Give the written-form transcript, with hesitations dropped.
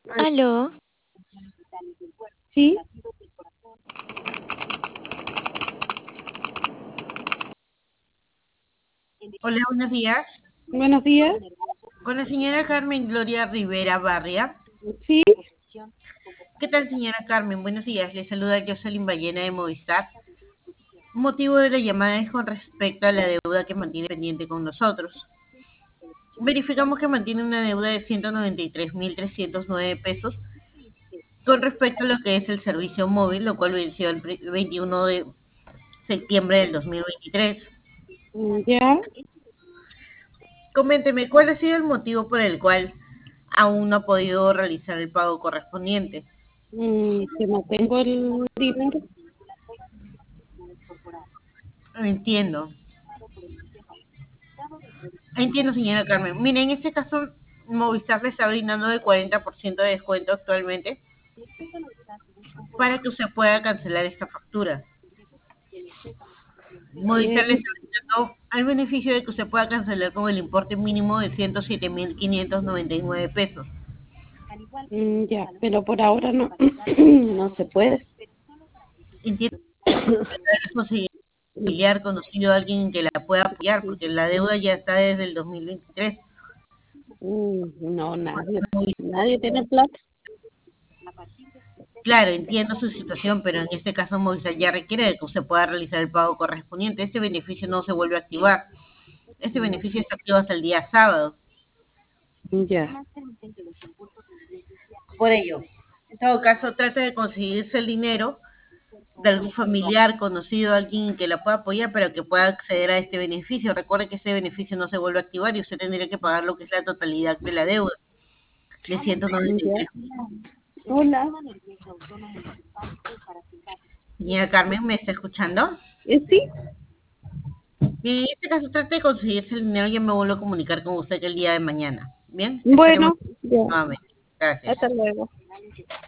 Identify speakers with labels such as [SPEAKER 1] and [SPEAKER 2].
[SPEAKER 1] Aló,
[SPEAKER 2] Sí,
[SPEAKER 3] Hola, buenos días.
[SPEAKER 2] buenos días.
[SPEAKER 3] Con la señora Carmen Gloria Rivera Barria.
[SPEAKER 2] Sí,
[SPEAKER 3] ¿Qué tal, señora Carmen? Buenos días. Le saluda Jocelyn Ballena de Movistar. Motivo de la llamada es con respecto a la deuda que mantiene pendiente con nosotros. Verificamos que mantiene una deuda de 193.309 pesos con respecto a lo que es el servicio móvil, lo cual venció el 21 de septiembre del 2023.
[SPEAKER 2] ya.
[SPEAKER 3] Coménteme, ¿cuál ha sido el motivo por el cual aún no ha podido realizar el pago correspondiente?
[SPEAKER 2] Que no tengo el dinero.
[SPEAKER 3] Entiendo. Entiendo, señora Carmen. Mire, en este caso, Movistar le está brindando el 40% de descuento actualmente para que usted pueda cancelar esta factura.
[SPEAKER 2] Eh,
[SPEAKER 3] Movistar le está brindando el beneficio de que usted pueda cancelar con el importe mínimo de 107.599 pesos.
[SPEAKER 2] ya, pero por ahora no, no se puede.
[SPEAKER 3] Entiendo que conseguir familiar, conocido a alguien que la pueda apoyar, porque la deuda ya está desde el 2023.
[SPEAKER 2] No, nadie tiene plata.
[SPEAKER 3] Claro, entiendo su situación, pero en este caso Movistar ya requiere de que usted pueda realizar el pago correspondiente. Este beneficio no se vuelve a activar. Este beneficio está activo hasta el día sábado.
[SPEAKER 2] Ya,
[SPEAKER 3] Por ello, en todo caso, trate de conseguirse el dinero de algún familiar, conocido, alguien que la pueda apoyar para que pueda acceder a este beneficio. Recuerde que este beneficio no se vuelve a activar y usted tendría que pagar lo que es la totalidad de la deuda de
[SPEAKER 2] ya.
[SPEAKER 3] 193.
[SPEAKER 2] Hola.
[SPEAKER 3] Señora Carmen, ¿me está escuchando?
[SPEAKER 2] Sí,
[SPEAKER 3] Bien, en este caso trate de conseguirse el dinero y yo me vuelvo a comunicar con usted el día de mañana. Bien, estaremos
[SPEAKER 2] bueno, ya.
[SPEAKER 3] nuevamente. Gracias.
[SPEAKER 2] Hasta luego.